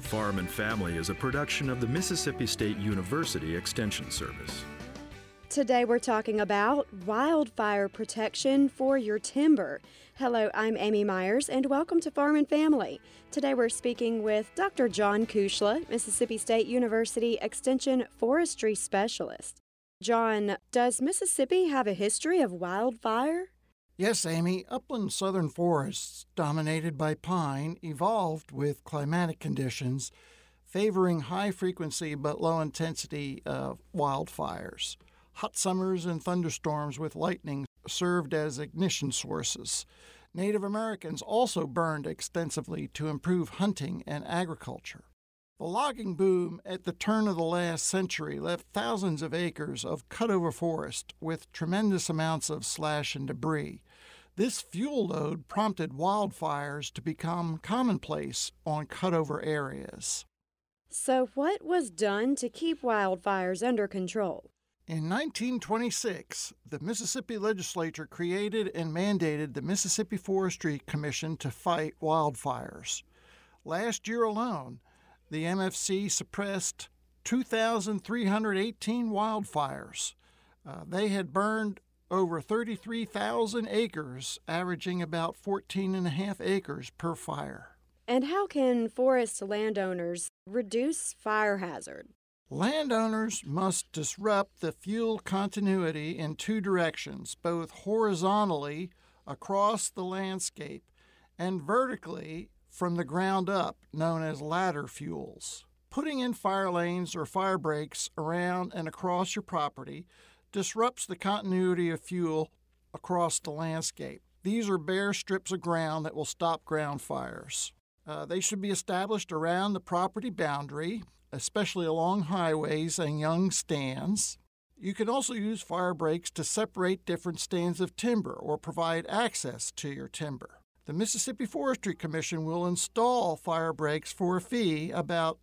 Farm and Family is a production of the Mississippi State University Extension Service. Today we're talking about wildfire protection for your timber. Hello, I'm Amy Myers, and welcome to Farm and Family. Today we're speaking with Dr. John Kuchla, Mississippi State University Extension Forestry Specialist. John, does Mississippi have a history of wildfire? Yes, Amy. Upland southern forests, dominated by pine, evolved with climatic conditions favoring high-frequency but low-intensity wildfires. Hot summers and thunderstorms with lightning served as ignition sources. Native Americans also burned extensively to improve hunting and agriculture. The logging boom at the turn of the last century left thousands of acres of cut-over forest with tremendous amounts of slash and debris. This fuel load prompted wildfires to become commonplace on cut-over areas. So what was done to keep wildfires under control? In 1926, the Mississippi legislature created and mandated the Mississippi Forestry Commission to fight wildfires. Last year alone, the MFC suppressed 2,318 wildfires. They had burned over 33,000 acres, averaging about 14.5 acres per fire. And how can forest landowners reduce fire hazard? Landowners must disrupt the fuel continuity in two directions, both horizontally across the landscape and vertically from the ground up, known as ladder fuels. Putting in fire lanes or fire breaks around and across your property disrupts the continuity of fuel across the landscape. These are bare strips of ground that will stop ground fires. They should be established around the property boundary, especially along highways and young stands. You can also use fire breaks to separate different stands of timber or provide access to your timber. The Mississippi Forestry Commission will install fire breaks for a fee of about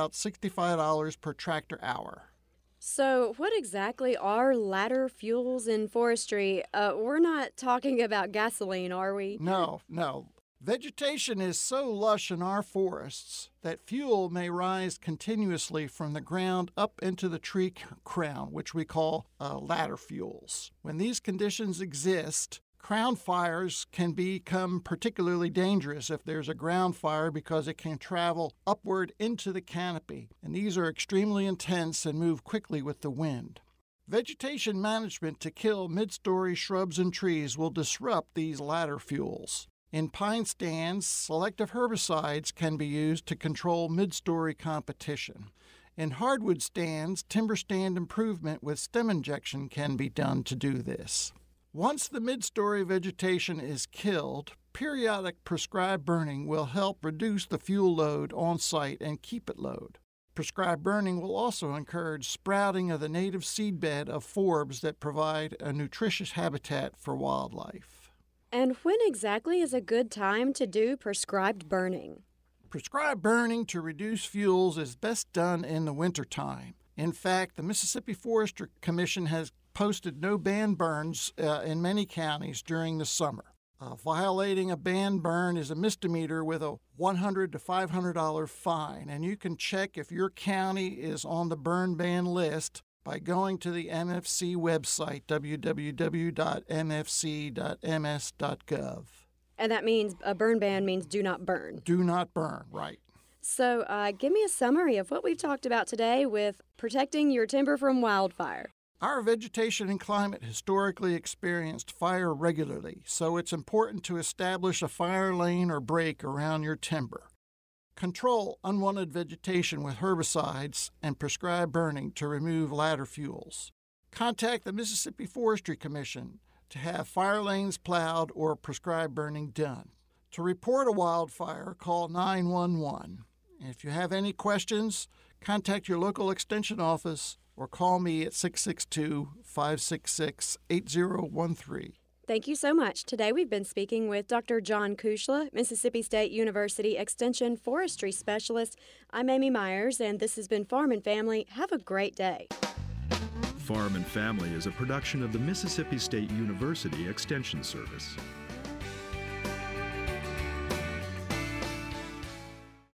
$65 per tractor hour. So what exactly are ladder fuels in forestry? We're not talking about gasoline, are we? No. Vegetation is so lush in our forests that fuel may rise continuously from the ground up into the tree crown, which we call ladder fuels. When these conditions exist, crown fires can become particularly dangerous if there's a ground fire because it can travel upward into the canopy, and these are extremely intense and move quickly with the wind. Vegetation management to kill mid-story shrubs and trees will disrupt these ladder fuels. In pine stands, selective herbicides can be used to control mid-story competition. In hardwood stands, timber stand improvement with stem injection can be done to do this. Once the mid-story vegetation is killed, periodic prescribed burning will help reduce the fuel load on site and keep it low. Prescribed burning will also encourage sprouting of the native seedbed of forbs that provide a nutritious habitat for wildlife. And when exactly is a good time to do prescribed burning? Prescribed burning to reduce fuels is best done in the wintertime. In fact, the Mississippi Forestry Commission has posted no banned burns in many counties during the summer. Violating a banned burn is a misdemeanor with a $100 to $500 fine, and you can check if your county is on the burn ban list by going to the MFC website, www.mfc.ms.gov. And that means a burn ban means do not burn. Do not burn, right. So give me a summary of what we've talked about today with protecting your timber from wildfire. Our vegetation and climate historically experienced fire regularly, so it's important to establish a fire lane or break around your timber. Control unwanted vegetation with herbicides and prescribe burning to remove ladder fuels. Contact the Mississippi Forestry Commission to have fire lanes plowed or prescribed burning done. To report a wildfire, call 911. If you have any questions, contact your local extension office or call me at 662-566-8013. Thank you so much. Today we've been speaking with Dr. John Kuchla, Mississippi State University Extension Forestry Specialist. I'm Amy Myers, and this has been Farm and Family. Have a great day. Farm and Family is a production of the Mississippi State University Extension Service.